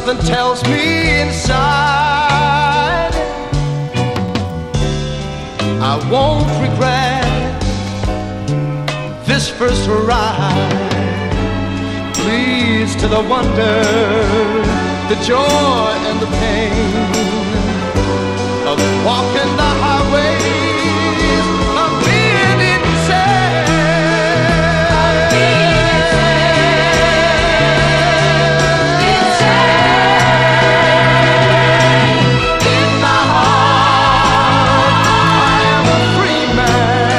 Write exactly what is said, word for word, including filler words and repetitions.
something tells me inside I won't regret this first ride. Please to the wonder, the joy and the pain,